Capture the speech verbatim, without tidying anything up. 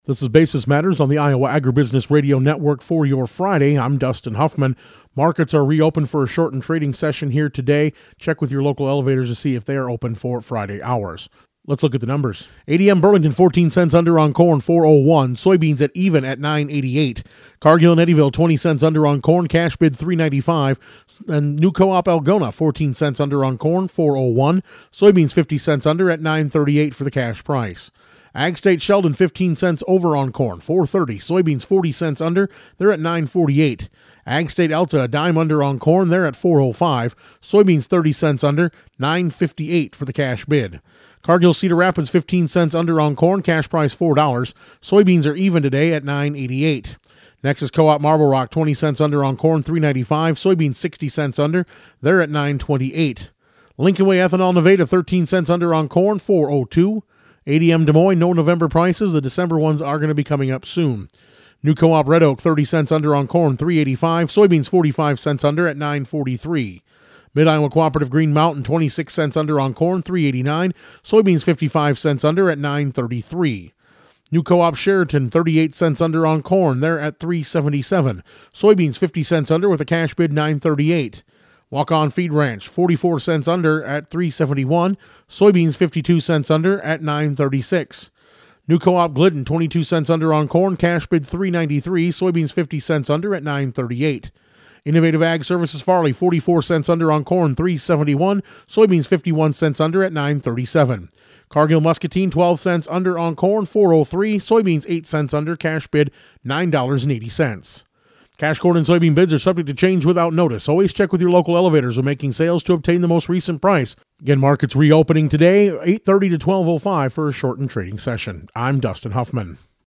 This is Basis Matters on the Iowa Agribusiness Radio Network for your Friday. I'm Dustin Huffman. Markets are reopened for a shortened trading session here today. Check with your local elevators to see if they are open for Friday hours. Let's look at the numbers. A D M Burlington, fourteen cents under on corn, four oh one. Soybeans at even at nine eighty-eight. Cargill and Eddyville, twenty cents under on corn, cash bid three ninety-five. And New Co-op Algona, fourteen cents under on corn, four oh one. Soybeans, fifty cents under at nine thirty-eight for the cash price. Ag State Sheldon, fifteen cents over on corn, four thirty. Soybeans, forty cents under, they're at nine forty-eight. Ag State Alta, a dime under on corn, they're at four oh five. Soybeans, thirty cents under, nine fifty-eight for the cash bid. Cargill Cedar Rapids, fifteen cents under on corn, cash price four dollars. Soybeans are even today at nine eighty-eight. Next is Co-op Marble Rock, twenty cents under on corn, three ninety-five. Soybeans, sixty cents under, they're at nine twenty-eight. Lincoln Way Ethanol Nevada, thirteen cents under on corn, four oh two. A D M Des Moines, no November prices. The December ones are going to be coming up soon. New Co-op Red Oak, thirty cents under on corn, three eighty-five. Soybeans, forty-five cents under at nine forty-three. Mid-Iowa Cooperative Green Mountain, twenty-six cents under on corn, three eighty-nine. Soybeans, fifty-five cents under at nine thirty-three. New Co-op Sheraton, thirty-eight cents under on corn. They're at three seventy-seven. Soybeans, fifty cents under with a cash bid nine thirty-eight. Walk-On Feed Ranch, forty-four cents under at three seventy-one. Soybeans, fifty-two cents under at nine thirty-six. New Co-op Glidden, twenty-two cents under on corn, cash bid three ninety-three. Soybeans, fifty cents under at nine thirty-eight. Innovative Ag Services Farley, forty-four cents under on corn, three seventy-one. Soybeans, fifty-one cents under at nine thirty-seven. Cargill Muscatine, twelve cents under on corn, four oh three. Soybeans, eight cents under, cash bid nine dollars and eighty cents. Cash corn and soybean bids are subject to change without notice. Always check with your local elevators when making sales to obtain the most recent price. Again, markets reopening today, eight thirty to twelve oh five for a shortened trading session. I'm Dustin Huffman.